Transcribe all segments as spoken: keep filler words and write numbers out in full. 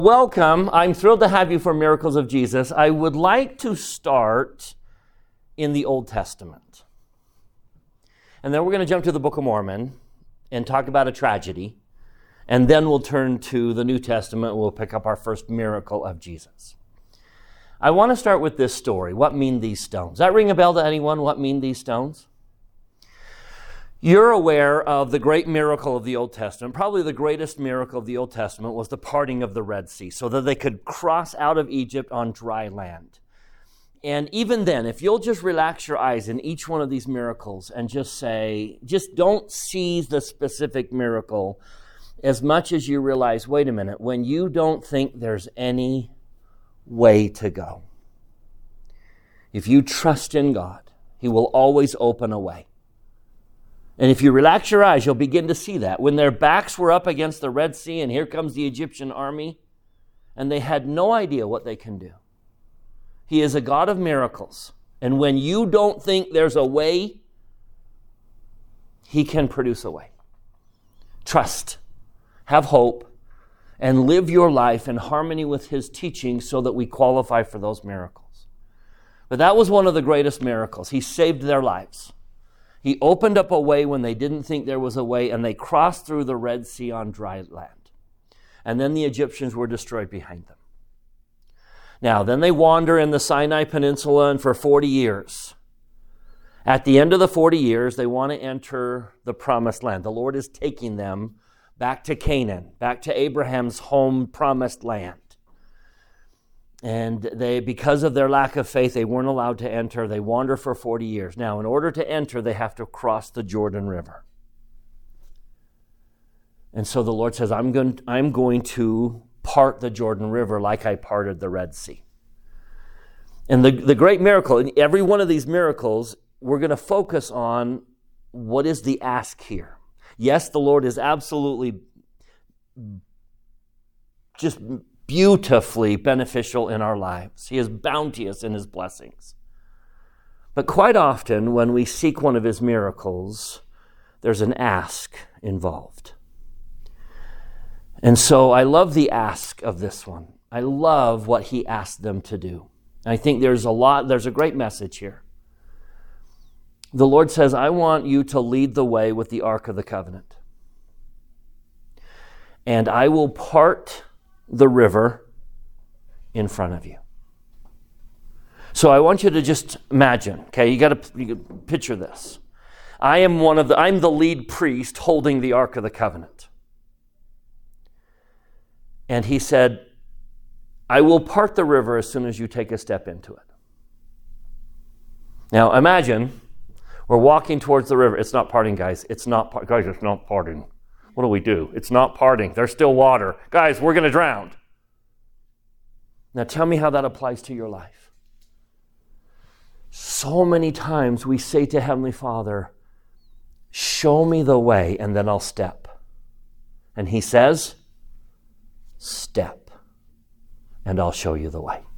Welcome. I'm thrilled to have you for Miracles of Jesus. I would like to start in the Old Testament. And then we're going to jump to the Book of Mormon and talk about a tragedy. And then we'll turn to the New Testament. We'll pick up our first miracle of Jesus. I want to start with this story. What mean these stones? Does that ring a bell to anyone? What mean these stones? You're aware of the great miracle of the Old Testament. Probably the greatest miracle of the Old Testament was the parting of the Red Sea so that they could cross out of Egypt on dry land. And even then, if you'll just relax your eyes in each one of these miracles and just say, just don't seize the specific miracle as much as you realize, wait a minute, when you don't think there's any way to go, if you trust in God, He will always open a way. And if you relax your eyes, you'll begin to see that. When their backs were up against the Red Sea and here comes the Egyptian army, and they had no idea what they can do. He is a God of miracles. And when you don't think there's a way, He can produce a way. Trust, have hope, and live your life in harmony with His teaching so that we qualify for those miracles. But that was one of the greatest miracles. He saved their lives. He opened up a way when they didn't think there was a way, and they crossed through the Red Sea on dry land. And then the Egyptians were destroyed behind them. Now, then they wander in the Sinai Peninsula and for forty years. At the end of the forty years, they want to enter the Promised Land. The Lord is taking them back to Canaan, back to Abraham's home promised land. And they, because of their lack of faith, they weren't allowed to enter. They wander for forty years. Now, in order to enter, they have to cross the Jordan River. And so the Lord says, I'm going, I'm going to part the Jordan River like I parted the Red Sea. And the, the great miracle, in every one of these miracles, we're going to focus on what is the ask here. Yes, the Lord is absolutely just beautifully beneficial in our lives. He is bounteous in His blessings. But quite often, when we seek one of His miracles, there's an ask involved. And so I love the ask of this one. I love what He asked them to do. I think there's a lot, there's a great message here. The Lord says, I want you to lead the way with the Ark of the Covenant. And I will part the river in front of you. So I want you to just imagine, okay, you got to you gotta picture this. I am one of the, I'm the lead priest holding the Ark of the Covenant. And He said, I will part the river as soon as you take a step into it. Now imagine we're walking towards the river. It's not parting, guys. It's not, par- guys, it's not parting. What do we do? It's not parting. There's still water. Guys, we're going to drown. Now tell me how that applies to your life. So many times we say to Heavenly Father, show me the way and then I'll step. And He says, step and I'll show you the way.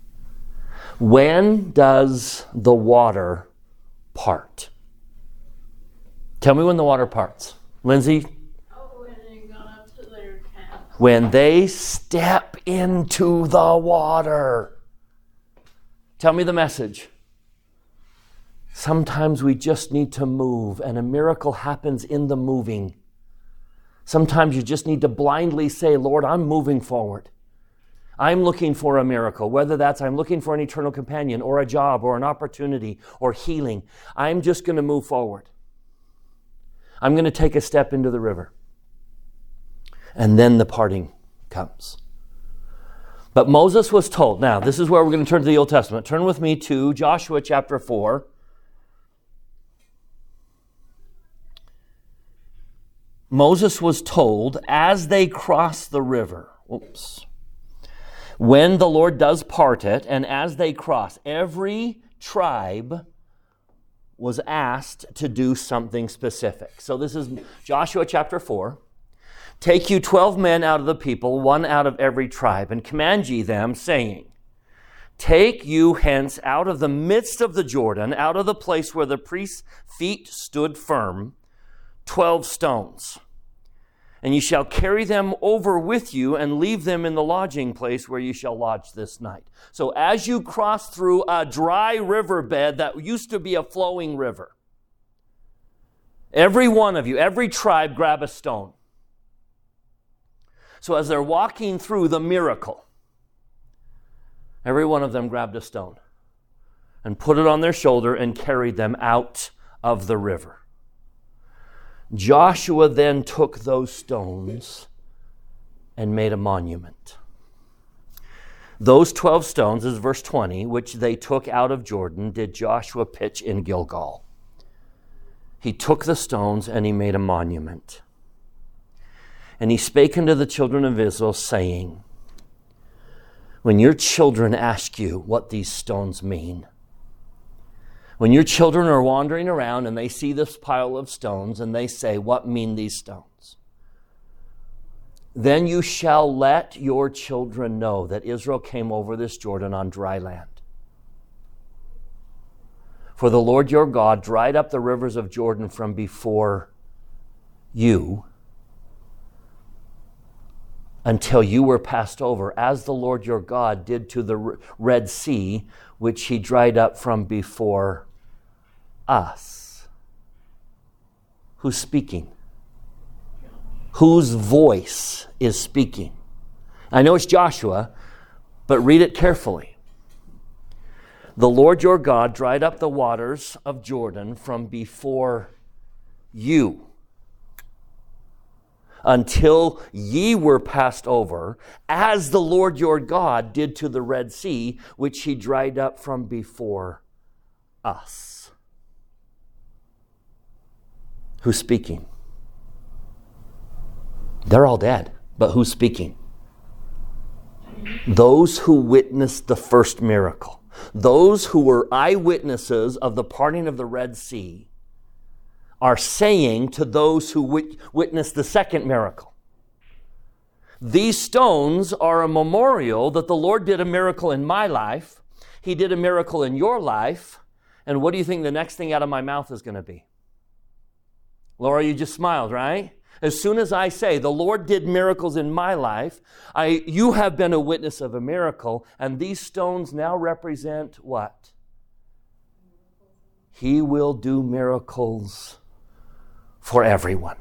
When does the water part? Tell me when the water parts. Lindsay? When they step into the water. Tell me the message. Sometimes we just need to move, and a miracle happens in the moving. Sometimes you just need to blindly say, Lord, I'm moving forward. I'm looking for a miracle, whether that's I'm looking for an eternal companion or a job or an opportunity or healing. I'm just going to move forward. I'm going to take a step into the river. And then the parting comes. But Moses was told, now this is where we're going to turn to the Old Testament. Turn with me to Joshua chapter four. Moses was told as they cross the river, oops, when the Lord does part it, and as they cross, every tribe was asked to do something specific. So this is Joshua chapter four. Take you twelve men out of the people, one out of every tribe, and command ye them, saying, Take you hence out of the midst of the Jordan, out of the place where the priest's feet stood firm, twelve stones. And you shall carry them over with you and leave them in the lodging place where you shall lodge this night. So as you cross through a dry riverbed that used to be a flowing river, every one of you, every tribe, grab a stone. So as they're walking through the miracle, every one of them grabbed a stone and put it on their shoulder and carried them out of the river. Joshua then took those stones and made a monument. Those twelve stones, this is verse twenty, which they took out of Jordan, did Joshua pitch in Gilgal. He took the stones and he made a monument. And he spake unto the children of Israel, saying, when your children ask you what these stones mean, when your children are wandering around and they see this pile of stones and they say, what mean these stones? Then you shall let your children know that Israel came over this Jordan on dry land. For the Lord your God dried up the rivers of Jordan from before you until you were passed over, as the Lord your God did to the Red Sea, which he dried up from before us. Who's speaking? Whose voice is speaking? I know it's Joshua, but read it carefully. The Lord your God dried up the waters of Jordan from before you, until ye were passed over, as the Lord your God did to the Red Sea, which he dried up from before us. Who's speaking? They're all dead, but who's speaking? Those who witnessed the first miracle. Those who were eyewitnesses of the parting of the Red Sea are saying to those who wit- witnessed the second miracle, these stones are a memorial that the Lord did a miracle in my life. He did a miracle in your life. And what do you think the next thing out of my mouth is going to be? Laura, you just smiled, right? As soon as I say, the Lord did miracles in my life, I, you have been a witness of a miracle, and these stones now represent what? He will do miracles for everyone.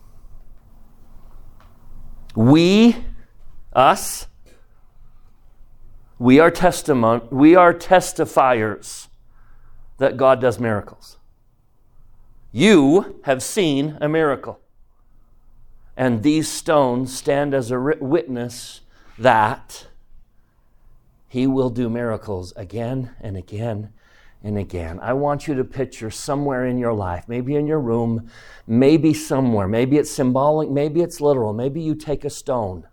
We, us, we are testimony, we are testifiers that God does miracles. You have seen a miracle. And these stones stand as a witness that he will do miracles again and again and again. I want you to picture somewhere in your life, maybe in your room, maybe somewhere, maybe it's symbolic, maybe it's literal, maybe you take a stone.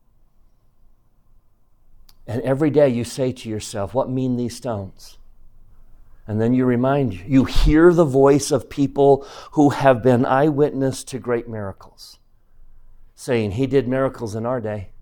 And every day you say to yourself, what mean these stones? And then you remind you, you hear the voice of people who have been eyewitness to great miracles, saying, he did miracles in our day.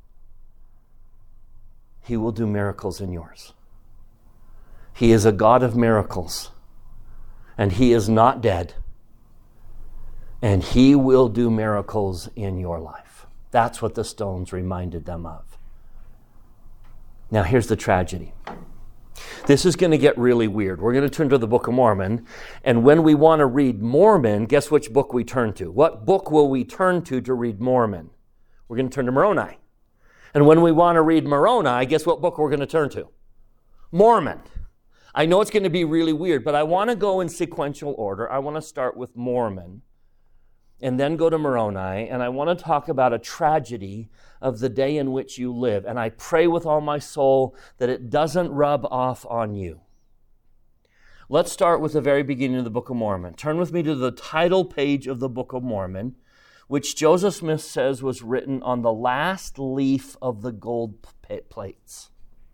He will do miracles in yours. He is a God of miracles, and he is not dead, and he will do miracles in your life. That's what the stones reminded them of. Now here's the tragedy. This is going to get really weird. We're going to turn to the Book of Mormon, and when we want to read Mormon, guess which book we turn to? What book will we turn to to read Mormon? We're going to turn to Moroni. And when we want to read Moroni, guess what book we're going to turn to? Mormon. I know it's going to be really weird, but I want to go in sequential order. I want to start with Mormon and then go to Moroni, and I want to talk about a tragedy of the day in which you live. And I pray with all my soul that it doesn't rub off on you. Let's start with the very beginning of the Book of Mormon. Turn with me to the title page of the Book of Mormon, which Joseph Smith says was written on the last leaf of the gold plates,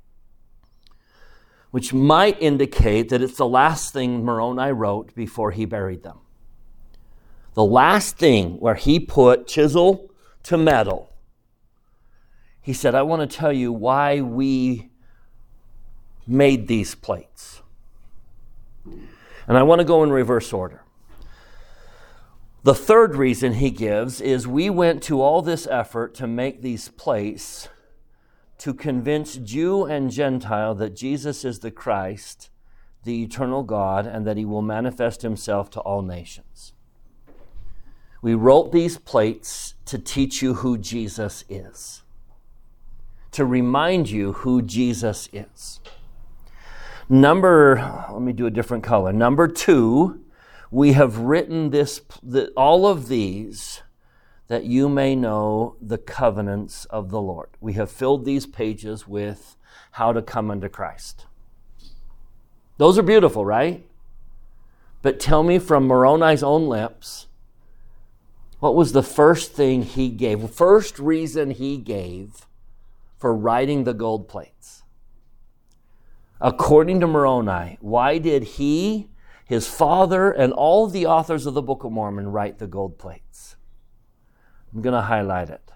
which might indicate that it's the last thing Moroni wrote before he buried them. The last thing where he put chisel to metal. He said, I want to tell you why we made these plates. And I want to go in reverse order. The third reason he gives is we went to all this effort to make these plates to convince Jew and Gentile that Jesus is the Christ, the eternal God, and that he will manifest himself to all nations. We wrote these plates to teach you who Jesus is, to remind you who Jesus is. Number, let me do a different color. Number two, we have written this, the, all of these that you may know the covenants of the Lord. We have filled these pages with how to come unto Christ. Those are beautiful, right? But tell me from Moroni's own lips, what was the first thing he gave, first reason he gave for writing the gold plates? According to Moroni, why did he, his father, and all the authors of the Book of Mormon write the gold plates? I'm going to highlight it.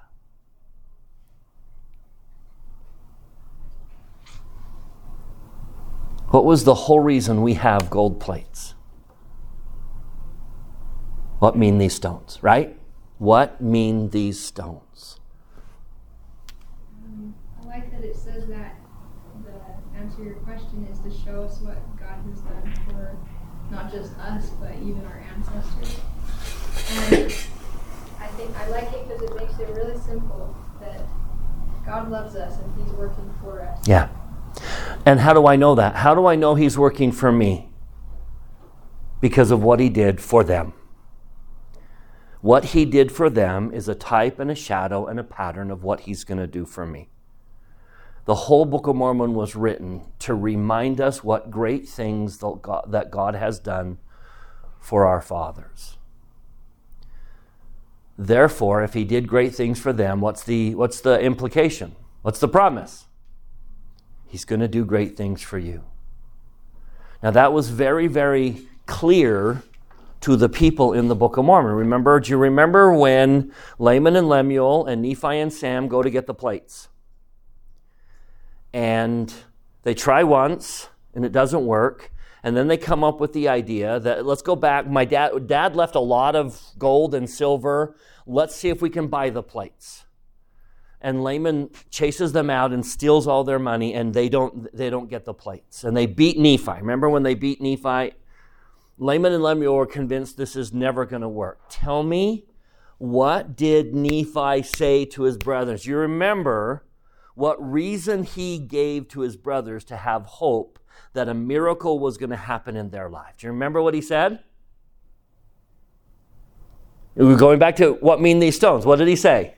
What was the whole reason we have gold plates? What mean these stones, right? What mean these stones? Um, I like that it says that the answer to your question is to show us what God has done for not just us, but even our ancestors. And I think I like it because it makes it really simple that God loves us and he's working for us. Yeah. And how do I know that? How do I know he's working for me? Because of what he did for them. What he did for them is a type and a shadow and a pattern of what he's going to do for me. The whole Book of Mormon was written to remind us what great things that God has done for our fathers. Therefore, if he did great things for them, what's the, what's the implication? What's the promise? He's going to do great things for you. Now that was very, very clear to the people in the Book of Mormon. Remember, do you remember when Laman and Lemuel and Nephi and Sam go to get the plates? And they try once, and it doesn't work. And then they come up with the idea that, let's go back. My dad, dad left a lot of gold and silver. Let's see if we can buy the plates. And Laman chases them out and steals all their money, and they don't, they don't get the plates. And they beat Nephi. Remember when they beat Nephi? Laman and Lemuel were convinced this is never going to work. Tell me, what did Nephi say to his brothers? You remember what reason he gave to his brothers to have hope that a miracle was going to happen in their life. Do you remember what he said? We're going back to what mean these stones. What did he say?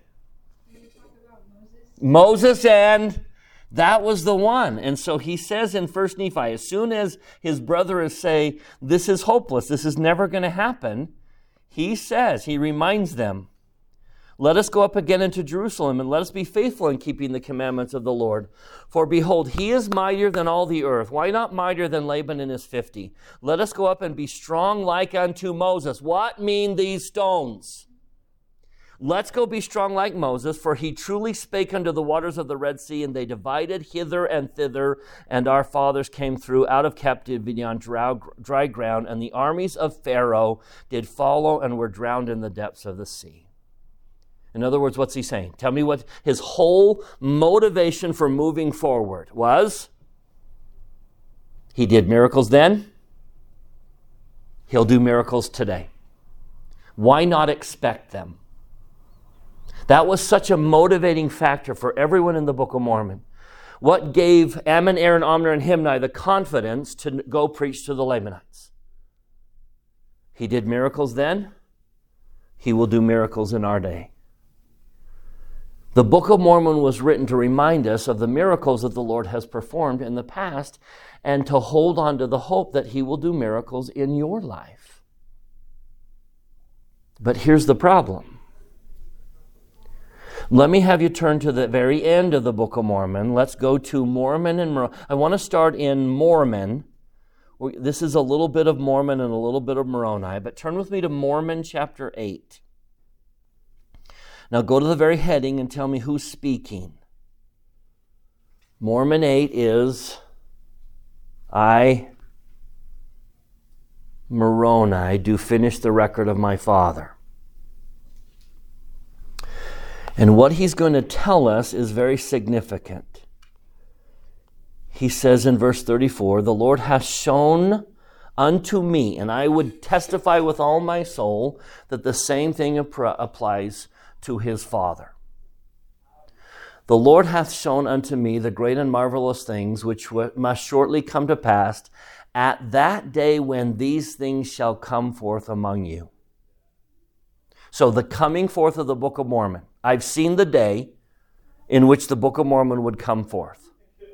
Moses, and that was the one. And so he says in First Nephi, as soon as his brothers say, this is hopeless, this is never going to happen, he says, he reminds them, let us go up again into Jerusalem, and let us be faithful in keeping the commandments of the Lord. For behold, he is mightier than all the earth. Why not mightier than Laban in his fifty? Let us go up and be strong like unto Moses. What mean these stones? Let's go be strong like Moses, for he truly spake unto the waters of the Red Sea, and they divided hither and thither, and our fathers came through out of captivity on dry ground, and the armies of Pharaoh did follow and were drowned in the depths of the sea. In other words, what's he saying? Tell me what his whole motivation for moving forward was. He did miracles then. He'll do miracles today. Why not expect them? That was such a motivating factor for everyone in the Book of Mormon. What gave Ammon, Aaron, Omner, and Himni the confidence to go preach to the Lamanites? He did miracles then. He will do miracles in our day. The Book of Mormon was written to remind us of the miracles that the Lord has performed in the past and to hold on to the hope that he will do miracles in your life. But here's the problem. Let me have you turn to the very end of the Book of Mormon. Let's go to Mormon and Moroni. I want to start in Mormon. This is a little bit of Mormon and a little bit of Moroni, but turn with me to Mormon chapter eight. Now go to the very heading and tell me who's speaking. Mormon eight is, I, Moroni, do finish the record of my father. And what he's going to tell us is very significant. He says in verse thirty-four, the Lord hath shown unto me, and I would testify with all my soul that the same thing ap- applies to his Father. The Lord hath shown unto me the great and marvelous things which w- must shortly come to pass at that day when these things shall come forth among you. So the coming forth of the Book of Mormon. I've seen the day in which the Book of Mormon would come forth.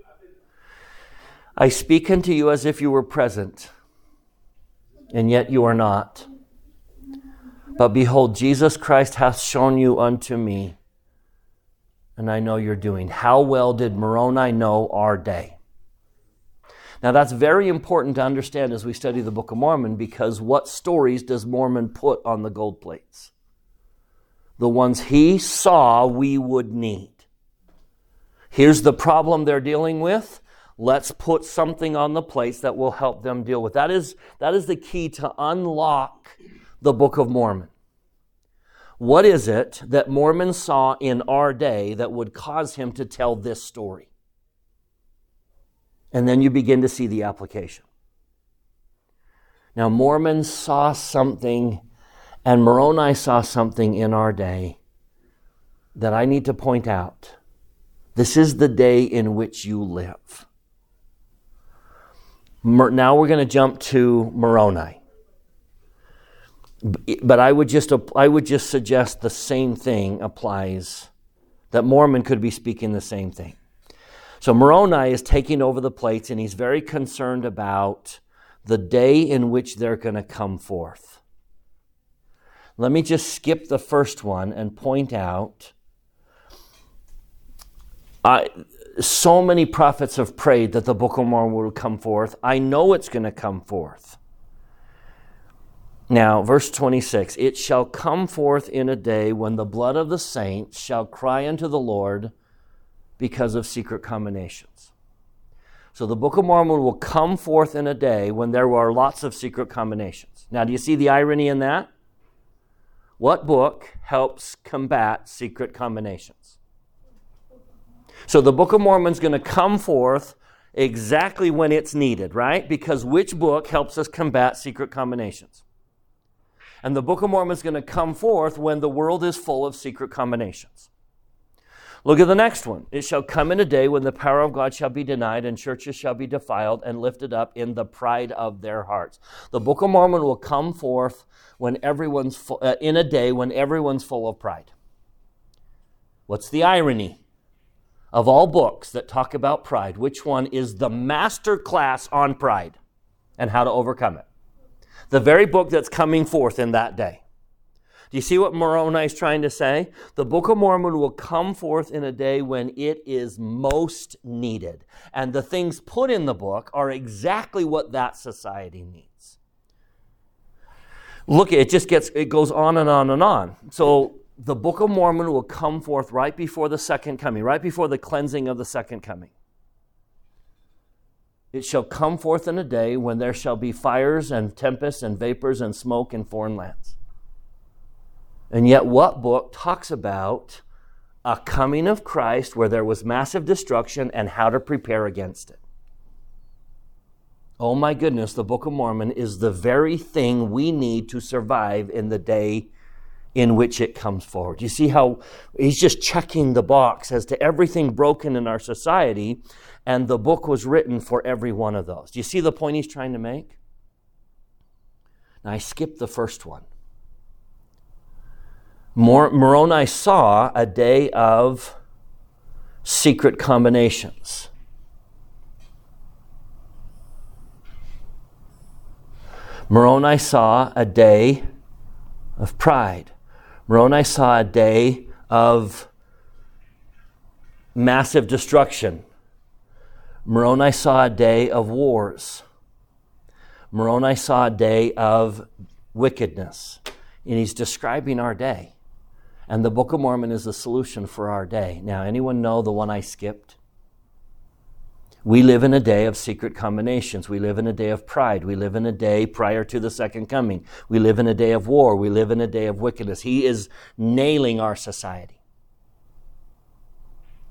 I speak unto you as if you were present, and yet you are not. But behold, Jesus Christ hath shown you unto me, and I know you're doing. How well did Moroni know our day? Now that's very important to understand as we study the Book of Mormon, because what stories does Mormon put on the gold plates? The ones he saw we would need. Here's the problem they're dealing with. Let's put something on the plates that will help them deal with. That is, that is the key to unlock the Book of Mormon. What is it that Mormon saw in our day that would cause him to tell this story? And then you begin to see the application. Now, Mormon saw something, and Moroni saw something in our day that I need to point out. This is the day in which you live. Now we're going to jump to Moroni. But I would just I would just suggest the same thing applies, that Mormon could be speaking the same thing. So Moroni is taking over the plates, and he's very concerned about the day in which they're going to come forth. Let me just skip the first one and point out, I, so many prophets have prayed that the Book of Mormon will come forth. I know it's going to come forth. Now, verse twenty-six, it shall come forth in a day when the blood of the saints shall cry unto the Lord because of secret combinations. So the Book of Mormon will come forth in a day when there are lots of secret combinations. Now, do you see the irony in that? What book helps combat secret combinations? So the Book of Mormon is going to come forth exactly when it's needed, right? Because which book helps us combat secret combinations? And the Book of Mormon is going to come forth when the world is full of secret combinations. Look at the next one. It shall come in a day when the power of God shall be denied, and churches shall be defiled and lifted up in the pride of their hearts. The Book of Mormon will come forth when everyone's full, uh, in a day when everyone's full of pride. What's the irony? Of all books that talk about pride, which one is the master class on pride and how to overcome it? The very book that's coming forth in that day. Do you see what Moroni is trying to say? The Book of Mormon will come forth in a day when it is most needed. And the things put in the book are exactly what that society needs. Look, it just gets, it goes on and on and on. So the Book of Mormon will come forth right before the second coming, right before the cleansing of the second coming. It shall come forth in a day when there shall be fires and tempests and vapors and smoke in foreign lands. And yet what book talks about a coming of Christ where there was massive destruction and how to prepare against it? Oh my goodness, the Book of Mormon is the very thing we need to survive in the day in which it comes forward. You see how he's just checking the box as to everything broken in our society, and the book was written for every one of those. Do you see the point he's trying to make? Now, I skipped the first one. Mor- Moroni saw a day of secret combinations. Moroni saw a day of pride. Moroni saw a day of massive destruction. Moroni saw a day of wars. Moroni saw a day of wickedness. And he's describing our day. And the Book of Mormon is the solution for our day. Now, anyone know the one I skipped? We live in a day of secret combinations. We live in a day of pride. We live in a day prior to the second coming. We live in a day of war. We live in a day of wickedness. He is nailing our society.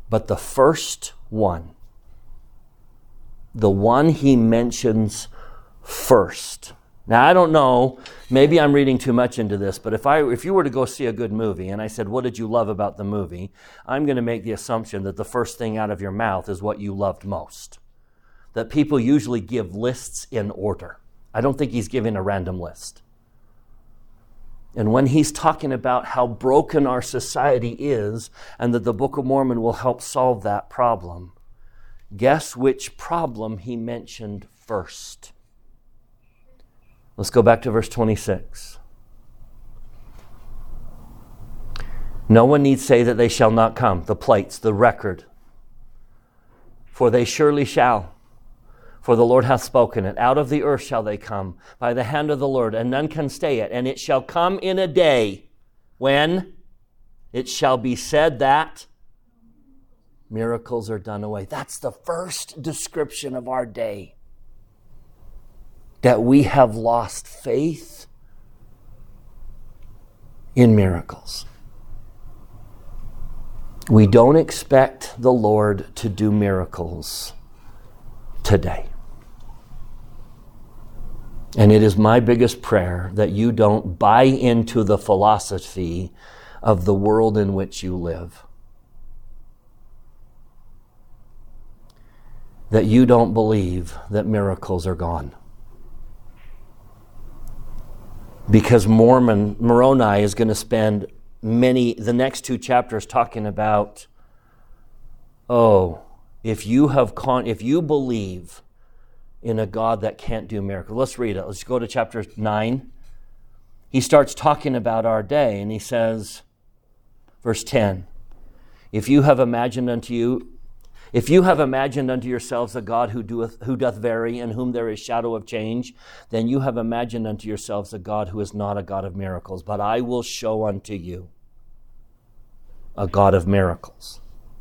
But the first one, the one he mentions first. Now, I don't know, maybe I'm reading too much into this, but if I, if you were to go see a good movie and I said, what did you love about the movie? I'm going to make the assumption that the first thing out of your mouth is what you loved most. That people usually give lists in order. I don't think he's giving a random list. And when he's talking about how broken our society is and that the Book of Mormon will help solve that problem, guess which problem he mentioned first? Let's go back to verse twenty-six. No one need say that they shall not come, the plates, the record. For they surely shall. For the Lord hath spoken it. Out of the earth shall they come, by the hand of the Lord, and none can stay it. And it shall come in a day when it shall be said that miracles are done away. That's the first description of our day. That we have lost faith in miracles. We don't expect the Lord to do miracles today. And it is my biggest prayer that you don't buy into the philosophy of the world in which you live. That you don't believe that miracles are gone. Because Mormon, Moroni is going to spend many, the next two chapters talking about, oh, if you have con, if you believe in a God that can't do miracles. Let's read it. Let's go to chapter nine. He starts talking about our day, and he says, verse ten, if you have imagined unto you, if you have imagined unto yourselves a God who doeth, who doth vary, in whom there is shadow of change, then you have imagined unto yourselves a God who is not a God of miracles. But I will show unto you a God of miracles.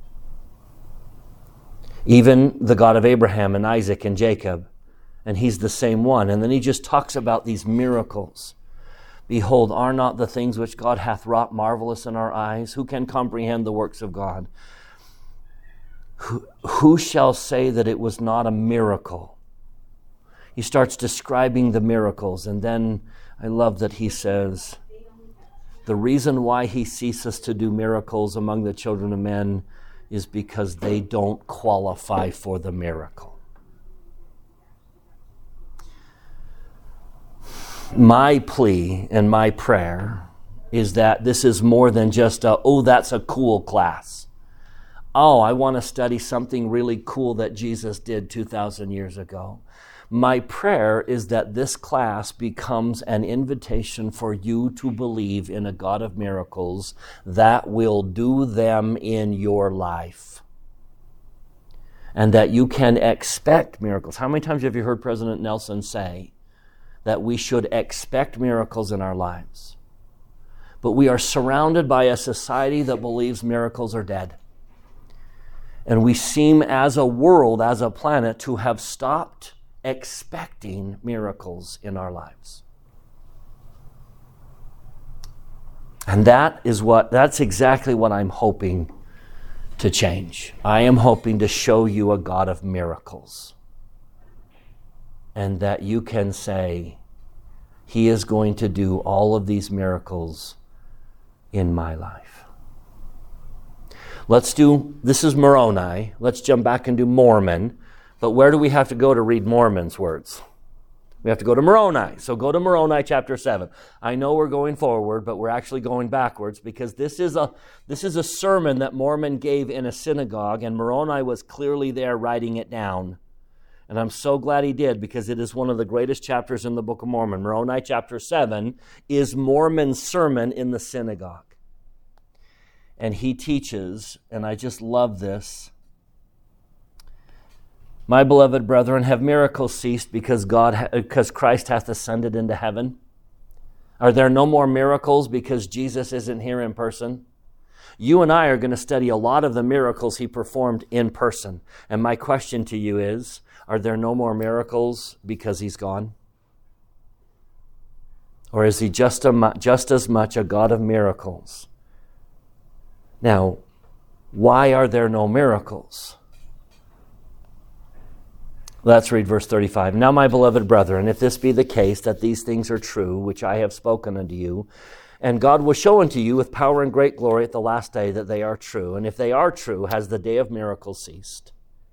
Even the God of Abraham and Isaac and Jacob. And he's the same one. And then he just talks about these miracles. Behold, are not the things which God hath wrought marvelous in our eyes? Who can comprehend the works of God? Who, who shall say that it was not a miracle? He starts describing the miracles. And then I love that he says, the reason why he ceases to do miracles among the children of men is because they don't qualify for the miracle. My plea and my prayer is that this is more than just a, oh, that's a cool class. Oh, I want to study something really cool that Jesus did two thousand years ago. My prayer is that this class becomes an invitation for you to believe in a God of miracles that will do them in your life. And that you can expect miracles. How many times have you heard President Nelson say that we should expect miracles in our lives? But we are surrounded by a society that believes miracles are dead. And we seem as a world, as a planet, to have stopped expecting miracles in our lives. And that is what, that's exactly what I'm hoping to change. I am hoping to show you a God of miracles. And that you can say, He is going to do all of these miracles in my life. Let's do, this is Moroni. Let's jump back and do Mormon. But where do we have to go to read Mormon's words? We have to go to Moroni. So go to Moroni chapter seven. I know we're going forward, but we're actually going backwards because this is a this is a sermon that Mormon gave in a synagogue, and Moroni was clearly there writing it down. And I'm so glad he did, because it is one of the greatest chapters in the Book of Mormon. Moroni chapter seven is Mormon's sermon in the synagogue. And he teaches, and I just love this, my beloved brethren, have miracles ceased because God, because Christ hath ascended into heaven? Are there no more miracles because Jesus isn't here in person? You and I are going to study a lot of the miracles he performed in person. And my question to you is, are there no more miracles because he's gone? Or is he just, a, just as much a God of miracles? Now, Why are there no miracles? Let's read verse thirty-five. Now, my beloved brethren, if this be the case, that these things are true, which I have spoken unto you, and God will show unto you with power and great glory at the last day that they are true. And if they are true, has the day of miracles ceased?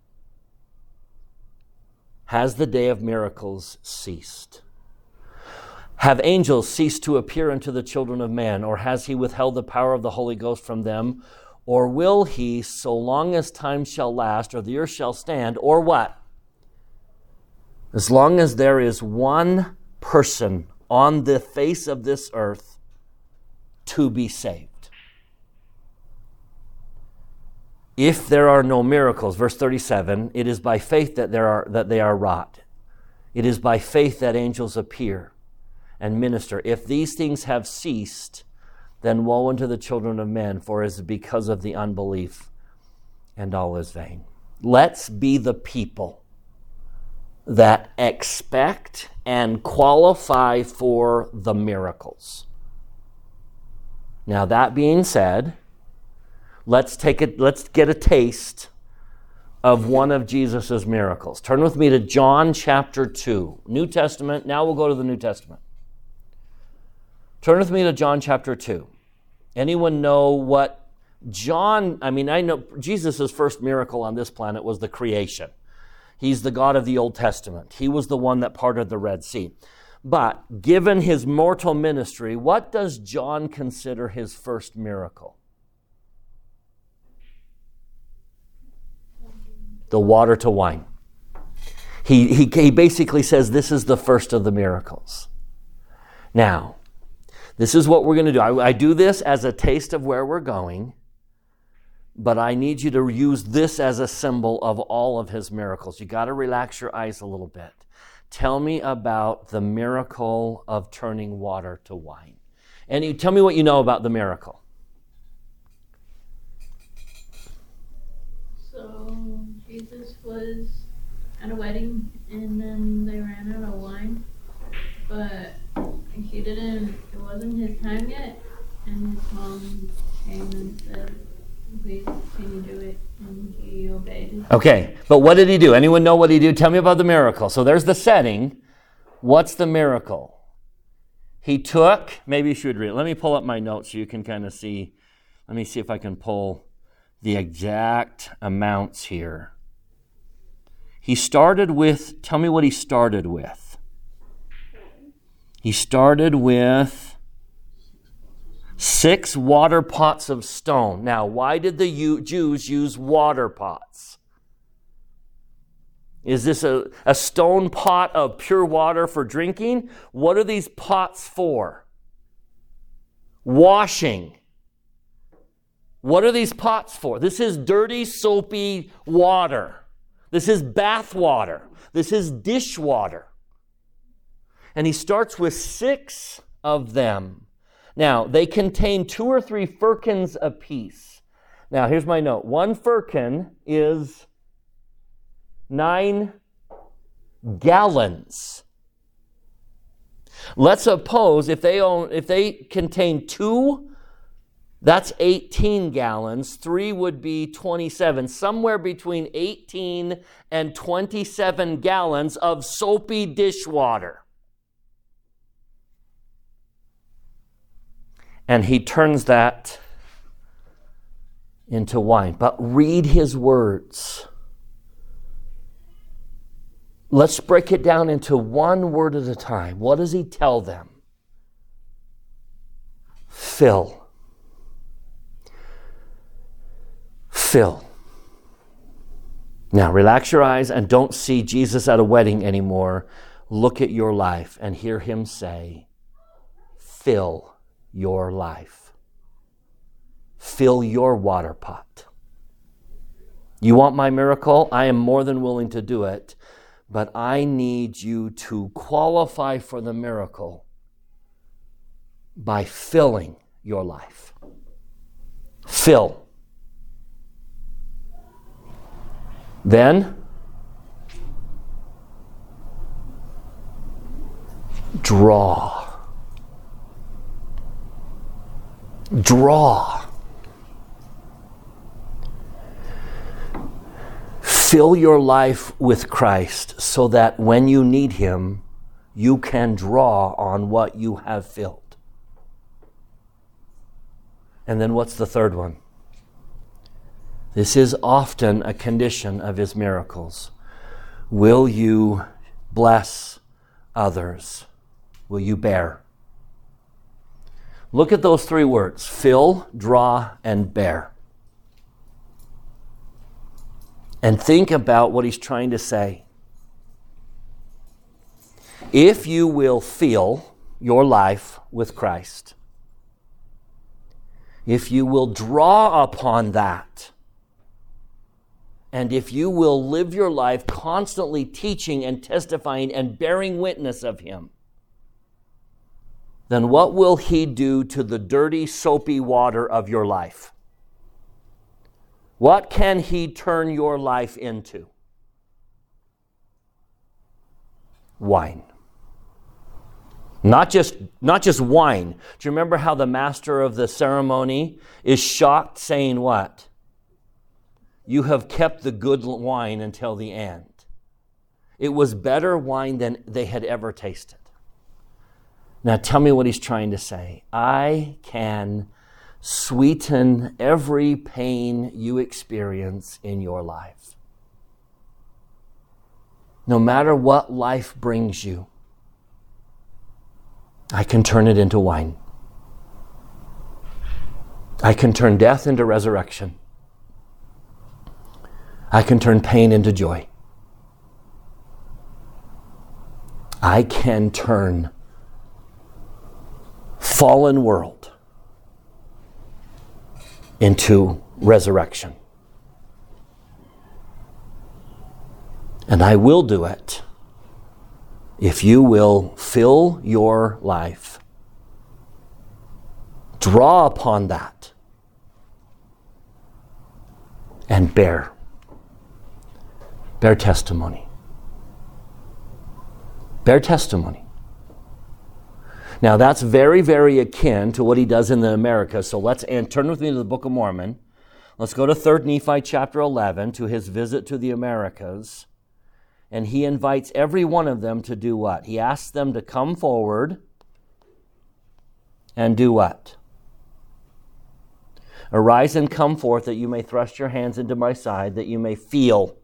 Has the day of miracles ceased? Have angels ceased to appear unto the children of man, or has he withheld the power of the Holy Ghost from them? Or will he, so long as time shall last, or the earth shall stand, or what? As long as there is one person on the face of this earth to be saved. If there are no miracles, verse thirty-seven, it is by faith that there are that they are wrought. It is by faith that angels appear and minister. If these things have ceased, then woe unto the children of men, for it is because of the unbelief, and all is vain. Let's be the people that expect and qualify for the miracles. Now, that being said, let's take it, let's get a taste of one of Jesus' miracles. Turn with me to John chapter two. New Testament. Now we'll go to the New Testament. Turn with me to John chapter two. Anyone know what John, I mean, I know Jesus' first miracle on this planet was the creation. He's the God of the Old Testament. He was the one that parted the Red Sea. But given his mortal ministry, what does John consider his first miracle? The water to wine. He, he, he basically says this is the first of the miracles. Now, this is what we're going to do. I, I do this as a taste of where we're going, but I need you to use this as a symbol of all of his miracles. You got to relax your eyes a little bit. Tell me about the miracle of turning water to wine. And you tell me what you know about the miracle. So Jesus was at a wedding and then they ran out of wine, but he didn't, it wasn't his time yet, and his mom came and said, please, can you do it? And he obeyed. Okay, but what did he do? Anyone know what he did? Tell me about the miracle. So there's the setting. What's the miracle? He took, maybe you should read it. Let me pull up my notes so you can kind of see. Let me see if I can pull the exact amounts here. He started with, tell me what he started with. He started with six water pots of stone. Now, why did the Jews use water pots? Is this a, a stone pot of pure water for drinking? What are these pots for? Washing. What are these pots for? This is dirty, soapy water. This is bath water. This is dishwater. And he starts with six of them. Now, they contain two or three firkins apiece. Now, here's my note. One firkin is nine gallons. Let's suppose if they own, if they contain two, that's eighteen gallons. Three would be twenty-seven. Somewhere between eighteen and twenty-seven gallons of soapy dishwater. And he turns that into wine. But read his words. Let's break it down into one word at a time. What does he tell them? Fill. Fill. Now, relax your eyes and don't see Jesus at a wedding anymore. Look at your life and hear him say, fill your life. Fill your water pot. You want my miracle? I am more than willing to do it, but I need you to qualify for the miracle by filling your life. Fill. Then, draw. Draw. Fill your life with Christ so that when you need him, you can draw on what you have filled. And then what's the third one? This is often a condition of his miracles. Will you bless others? Will you bear? Look at those three words: fill, draw, and bear. And think about what he's trying to say. If you will fill your life with Christ, if you will draw upon that, and if you will live your life constantly teaching and testifying and bearing witness of him, then what will he do to the dirty, soapy water of your life? What can he turn your life into? Wine. Not just, not just wine. Do you remember how the master of the ceremony is shocked, saying what? You have kept the good wine until the end. It was better wine than they had ever tasted. Now tell me what he's trying to say. I can sweeten every pain you experience in your life. No matter what life brings you, I can turn it into wine. I can turn death into resurrection. I can turn pain into joy. I can turn fallen world into resurrection. And I will do it if you will fill your life, draw upon that, and bear. Bear testimony. Bear testimony. Now that's very, very akin to what he does in the Americas. So let's and turn with me to the Book of Mormon. Let's go to Third Nephi chapter eleven, to his visit to the Americas. And he invites every one of them to do what? He asks them to come forward and do what? Arise and come forth, that you may thrust your hands into my side, that you may feel.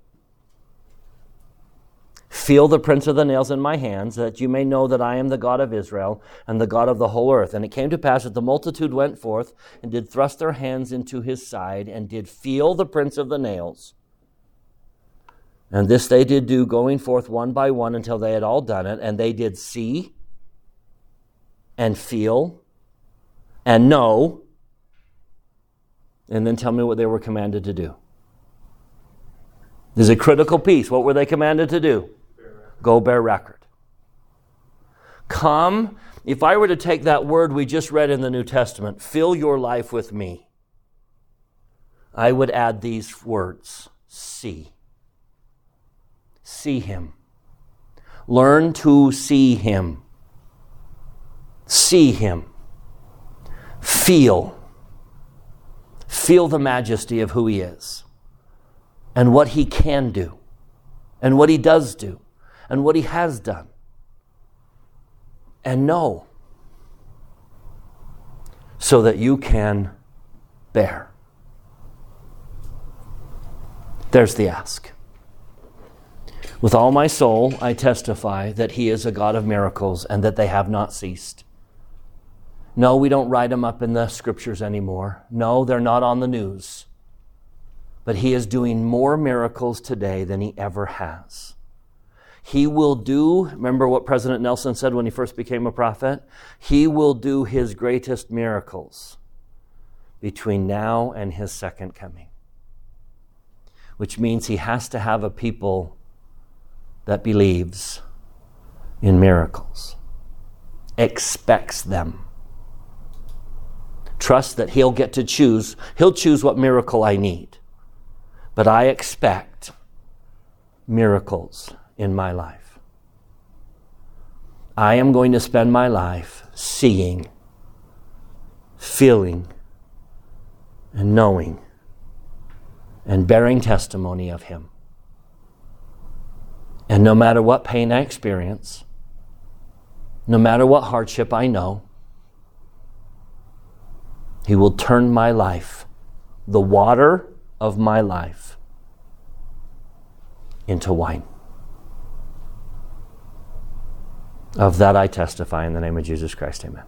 Feel the prints of the nails in my hands, that you may know that I am the God of Israel and the God of the whole earth. And it came to pass that the multitude went forth and did thrust their hands into his side and did feel the prints of the nails. And this they did do, going forth one by one until they had all done it. And they did see and feel and know. And then tell me what they were commanded to do. There's a critical piece. What were they commanded to do? Go bear record. Come, if I were to take that word we just read in the New Testament, fill your life with me, I would add these words: see. See him. Learn to see him. See him. Feel. Feel the majesty of who he is and what he can do and what he does do and what he has done. And know, so that you can bear. There's the ask. With all my soul, I testify that he is a God of miracles and that they have not ceased. No, we don't write them up in the scriptures anymore. No, they're not on the news. But he is doing more miracles today than he ever has. He will do, remember what President Nelson said when he first became a prophet? He will do his greatest miracles between now and his second coming. Which means he has to have a people that believes in miracles, expects them, trust that he'll get to choose. He'll choose what miracle I need. But I expect miracles in my life. I am going to spend my life seeing, feeling, and knowing and bearing testimony of him. And no matter what pain I experience, no matter what hardship I know, He will turn my life, the water of my life, into wine. Of that I testify in the name of Jesus Christ. Amen.